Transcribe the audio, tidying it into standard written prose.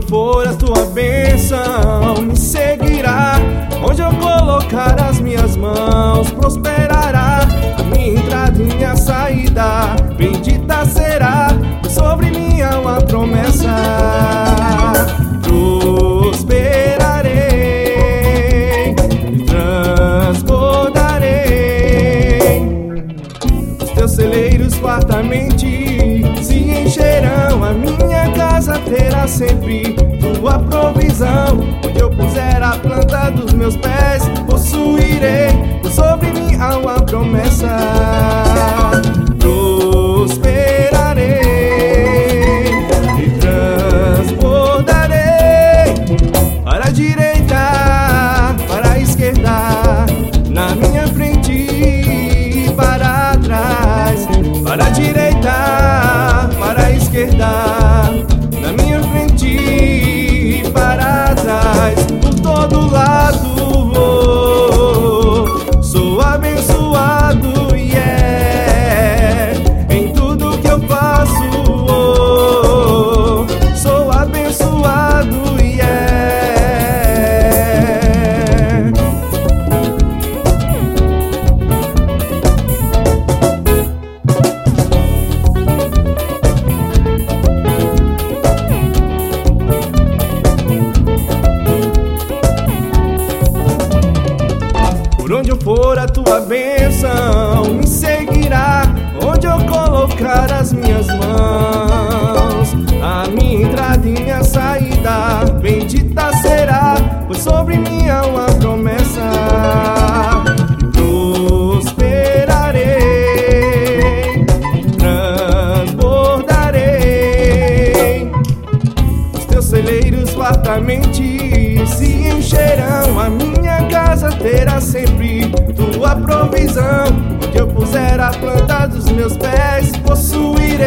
eu for, a tua bênção me seguirá. Onde eu colocar as minhas mãos, prosperará a minha entrada e minha saída. Bendita será, pois sobre mim há uma promessa. Prosperarei e transbordarei. Os teus celeiros fartamente se encherão. A minha casa terá sempre tua provisão. Onde eu puser a planta dos meus pés, possuirei, pois sobre mim há uma promessa. Prosperarei e transbordarei. Para a direita, para a esquerda, na minha frente e para trás. Para a direita, para a esquerda, na minha frente e para trás. Por todo lado, sou abençoado, yeah. Em tudo que eu faço, sou abençoado, yeah. Por onde eu for, a tua bênção me seguirá. Onde eu colocar as minhas mãos, a minha entrada e minha saída. Bendita será, pois sobre mim há uma promessa. Prosperarei, transbordarei. Os teus celeiros fartamente se encherão. A minha casa terá sempre tua provisão. Onde eu puser a planta dos meus pés, possuirei,